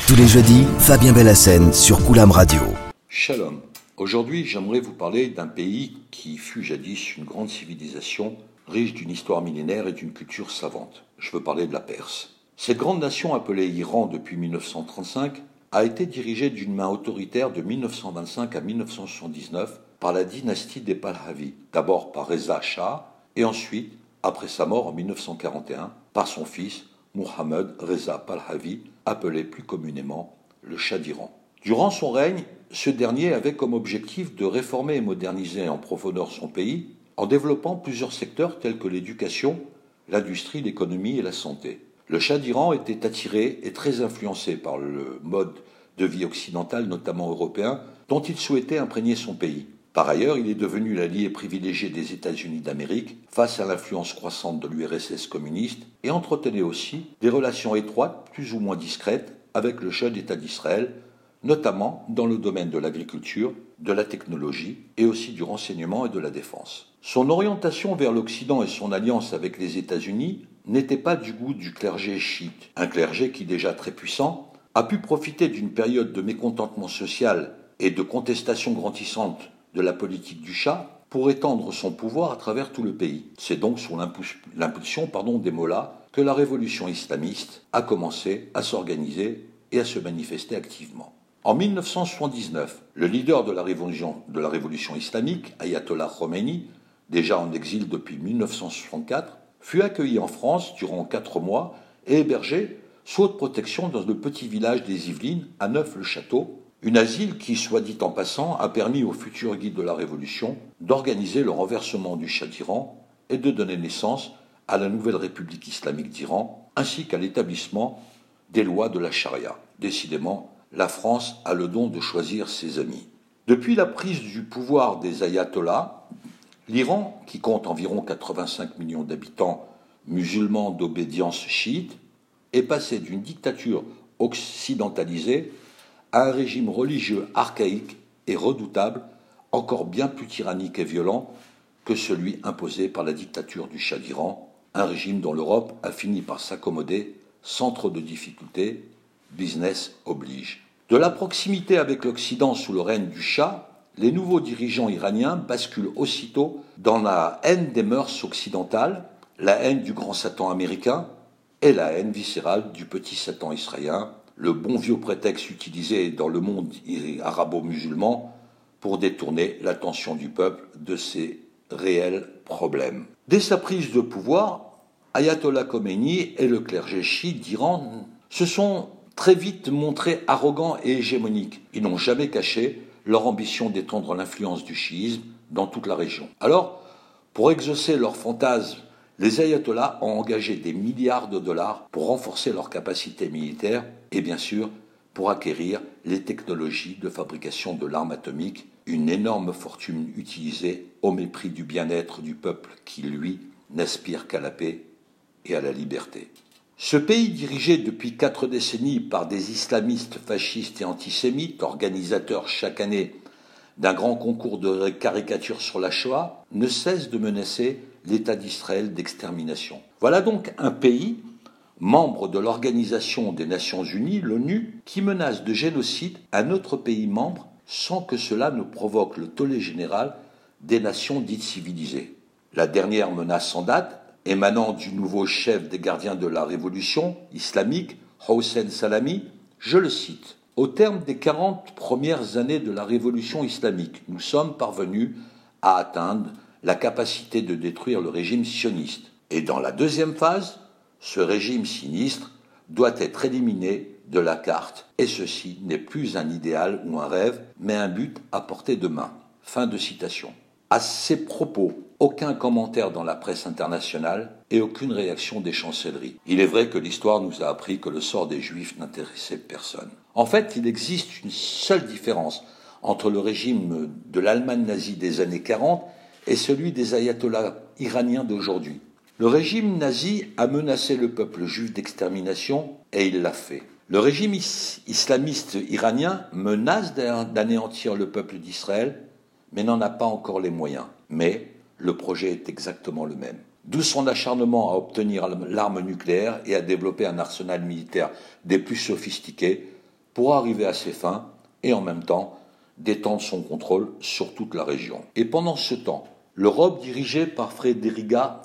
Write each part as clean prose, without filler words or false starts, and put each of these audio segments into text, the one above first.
Tous les jeudis, Fabien Bellassène sur Koulam Radio. Shalom. Aujourd'hui, j'aimerais vous parler d'un pays qui fut jadis une grande civilisation, riche d'une histoire millénaire et d'une culture savante. Je veux parler de la Perse. Cette grande nation appelée Iran depuis 1935 a été dirigée d'une main autoritaire de 1925 à 1979 par la dynastie des Pahlavis, d'abord par Reza Shah et ensuite, après sa mort en 1941, par son fils Mohammad Reza Pahlavi, appelé plus communément le Shah d'Iran. Durant son règne, ce dernier avait comme objectif de réformer et moderniser en profondeur son pays en développant plusieurs secteurs tels que l'éducation, l'industrie, l'économie et la santé. Le Shah d'Iran était attiré et très influencé par le mode de vie occidental, notamment européen, dont il souhaitait imprégner son pays. Par ailleurs, il est devenu l'allié privilégié des États-Unis d'Amérique face à l'influence croissante de l'URSS communiste et entretenait aussi des relations étroites, plus ou moins discrètes, avec le chef d'État d'Israël, notamment dans le domaine de l'agriculture, de la technologie et aussi du renseignement et de la défense. Son orientation vers l'Occident et son alliance avec les États-Unis n'étaient pas du goût du clergé chiite, un clergé qui, déjà très puissant, a pu profiter d'une période de mécontentement social et de contestation grandissante de la politique du Shah pour étendre son pouvoir à travers tout le pays. C'est donc sous l'impulsion des mollahs que la révolution islamiste a commencé à s'organiser et à se manifester activement. En 1979, le leader de la révolution islamique, Ayatollah Khomeini, déjà en exil depuis 1964, fut accueilli en France durant 4 mois et hébergé sous haute protection dans le petit village des Yvelines, à Neuf-le-Château, une asile qui, soit dit en passant, a permis aux futurs guides de la Révolution d'organiser le renversement du Shah d'Iran et de donner naissance à la nouvelle République islamique d'Iran, ainsi qu'à l'établissement des lois de la charia. Décidément, la France a le don de choisir ses amis. Depuis la prise du pouvoir des ayatollahs, l'Iran, qui compte environ 85 millions d'habitants musulmans d'obédience chiite, est passé d'une dictature occidentalisée à un régime religieux archaïque et redoutable, encore bien plus tyrannique et violent que celui imposé par la dictature du Shah d'Iran, un régime dont l'Europe a fini par s'accommoder sans trop de difficultés, business oblige. De la proximité avec l'Occident sous le règne du Shah, les nouveaux dirigeants iraniens basculent aussitôt dans la haine des mœurs occidentales, la haine du grand Satan américain et la haine viscérale du petit Satan israélien, le bon vieux prétexte utilisé dans le monde arabo-musulman pour détourner l'attention du peuple de ses réels problèmes. Dès sa prise de pouvoir, Ayatollah Khomeini et le clergé chiite d'Iran se sont très vite montrés arrogants et hégémoniques. Ils n'ont jamais caché leur ambition d'étendre l'influence du chiisme dans toute la région. Alors, pour exaucer leurs fantasmes, les ayatollahs ont engagé des milliards de dollars pour renforcer leurs capacités militaires et bien sûr pour acquérir les technologies de fabrication de l'arme atomique, une énorme fortune utilisée au mépris du bien-être du peuple qui, lui, n'aspire qu'à la paix et à la liberté. Ce pays dirigé depuis 4 décennies par des islamistes fascistes et antisémites, organisateurs chaque année d'un grand concours de caricatures sur la Shoah, ne cesse de menacer l'État d'Israël d'extermination. Voilà donc un pays, membre de l'Organisation des Nations Unies, l'ONU, qui menace de génocide un autre pays membre sans que cela ne provoque le tollé général des nations dites civilisées. La dernière menace en date, émanant du nouveau chef des gardiens de la révolution islamique, Hossein Salami, je le cite. « Au terme des 40 premières années de la révolution islamique, nous sommes parvenus à atteindre la capacité de détruire le régime sioniste. Et dans la deuxième phase, ce régime sinistre doit être éliminé de la carte. Et ceci n'est plus un idéal ou un rêve, mais un but à portée de main. » Fin de citation. À ces propos, aucun commentaire dans la presse internationale et aucune réaction des chancelleries. Il est vrai que l'histoire nous a appris que le sort des Juifs n'intéressait personne. En fait, il existe une seule différence entre le régime de l'Allemagne nazie des années 40 et celui des ayatollahs iraniens d'aujourd'hui. Le régime nazi a menacé le peuple juif d'extermination et il l'a fait. Le régime islamiste iranien menace d'anéantir le peuple d'Israël, mais n'en a pas encore les moyens. Mais le projet est exactement le même. D'où son acharnement à obtenir l'arme nucléaire et à développer un arsenal militaire des plus sophistiqués, pour arriver à ses fins et en même temps d'étendre son contrôle sur toute la région. Et pendant ce temps, l'Europe dirigée par Federica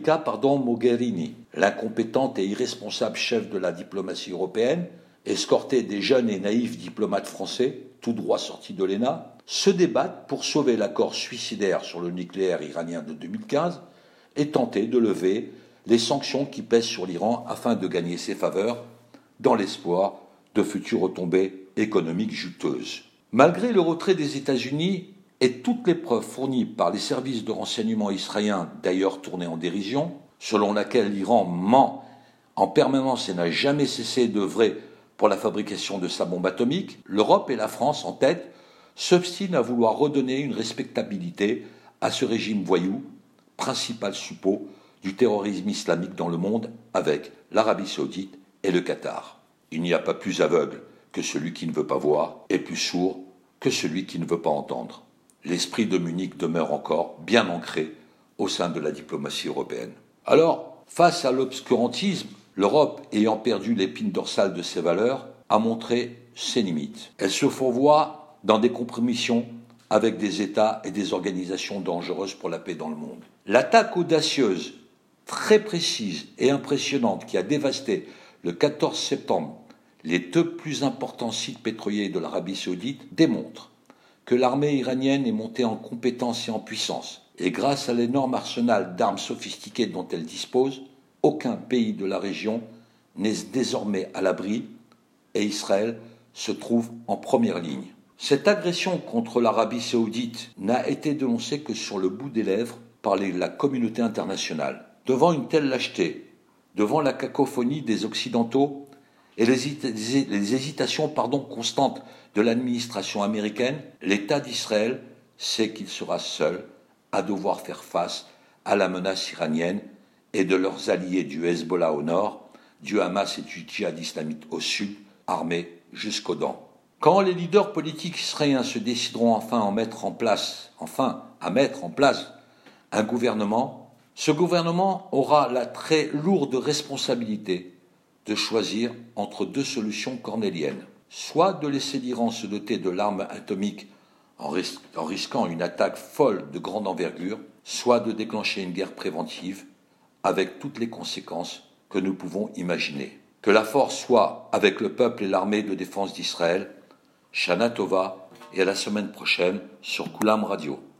Mogherini, l'incompétente et irresponsable chef de la diplomatie européenne, escortée des jeunes et naïfs diplomates français, tout droit sortis de l'ENA, se débattent pour sauver l'accord suicidaire sur le nucléaire iranien de 2015 et tenter de lever les sanctions qui pèsent sur l'Iran afin de gagner ses faveurs dans l'espoir de futures retombées économiques juteuses. Malgré le retrait des États-Unis et toutes les preuves fournies par les services de renseignement israéliens, d'ailleurs tournées en dérision, selon laquelle l'Iran ment en permanence et n'a jamais cessé d'œuvrer pour la fabrication de sa bombe atomique, l'Europe et la France en tête s'obstinent à vouloir redonner une respectabilité à ce régime voyou, principal suppôt du terrorisme islamique dans le monde, avec l'Arabie saoudite et le Qatar. Il n'y a pas plus aveugle que celui qui ne veut pas voir, et plus sourd que celui qui ne veut pas entendre. L'esprit de Munich demeure encore bien ancré au sein de la diplomatie européenne. Alors, face à l'obscurantisme, l'Europe, ayant perdu l'épine dorsale de ses valeurs, a montré ses limites. Elle se fourvoie dans des compromissions avec des États et des organisations dangereuses pour la paix dans le monde. L'attaque audacieuse, très précise et impressionnante qui a dévasté le 14 septembre les deux plus importants sites pétroliers de l'Arabie saoudite démontre que l'armée iranienne est montée en compétence et en puissance. Et grâce à l'énorme arsenal d'armes sophistiquées dont elle dispose, aucun pays de la région n'est désormais à l'abri et Israël se trouve en première ligne. Cette agression contre l'Arabie saoudite n'a été dénoncée que sur le bout des lèvres par la communauté internationale. Devant une telle lâcheté, devant la cacophonie des Occidentaux et les hésitations constantes de l'administration américaine, l'État d'Israël sait qu'il sera seul à devoir faire face à la menace iranienne et de leurs alliés du Hezbollah au nord, du Hamas et du djihad islamique au sud, armés jusqu'aux dents. Quand les leaders politiques israéliens se décideront enfin à mettre en place un gouvernement, ce gouvernement aura la très lourde responsabilité de choisir entre deux solutions cornéliennes. Soit de laisser l'Iran se doter de l'arme atomique en risquant une attaque folle de grande envergure, soit de déclencher une guerre préventive avec toutes les conséquences que nous pouvons imaginer. Que la force soit avec le peuple et l'armée de défense d'Israël. Shana Tova et à la semaine prochaine sur Kulam Radio.